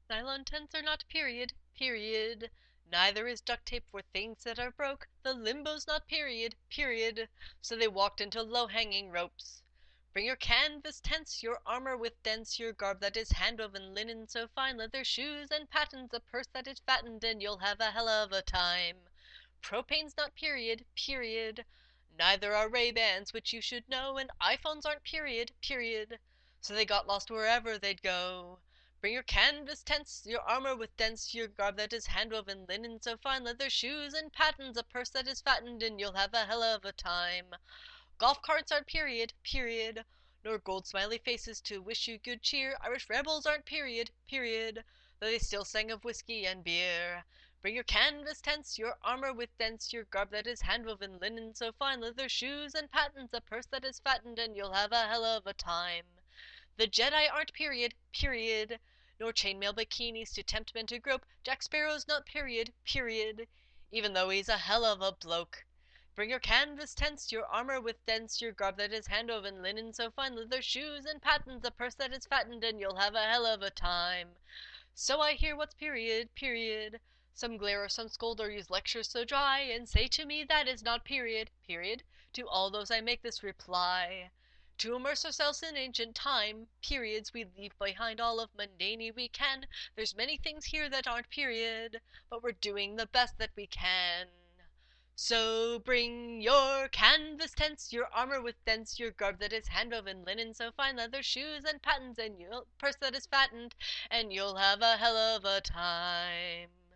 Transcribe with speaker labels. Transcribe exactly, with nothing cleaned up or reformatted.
Speaker 1: Nylon tents are not period, period. Neither is duct tape for things that are broke. The limbo's not period, period. So they walked into low-hanging ropes. Bring your canvas tents, your armor with dents, your garb that is hand-woven linen so fine, leather shoes and patents, a purse that is fattened, and you'll have a hell of a time. Propane's not period, period. Neither are Ray-Bans, which you should know, and iPhones aren't period, period. So they got lost wherever they'd go. Bring your canvas tents, your armor with dents, your garb that is hand-woven linen so fine, leather shoes and patents, a purse that is fattened, and you'll have a hell of a time. Golf carts aren't period, period. Nor gold smiley faces to wish you good cheer. Irish rebels aren't period, period. Though they still sang of whiskey and beer. Bring your canvas tents, your armor with dents, your garb that is hand-woven linen so fine, leather shoes and patents, a purse that is fattened, and you'll have a hell of a time. The Jedi aren't period, period. Nor chainmail bikinis to tempt men to grope. Jack Sparrow's not period, period. Even though he's a hell of a bloke. Bring your canvas tents, your armor with dents, your garb that is hand-woven linen so fine, leather shoes and patents, a purse that is fattened, and you'll have a hell of a time. So I hear what's period, period. Some glare or some scold or use lectures so dry, and say to me that is not period, period. To all those I make this reply. To immerse ourselves in ancient time, periods, we leave behind all of mundanity we can. There's many things here that aren't period, but we're doing the best that we can. So bring your canvas tents, your armor with dents, your garb that is hand-woven linen so fine, leather shoes and patents, and your purse that is fattened, and you'll have a hell of a time.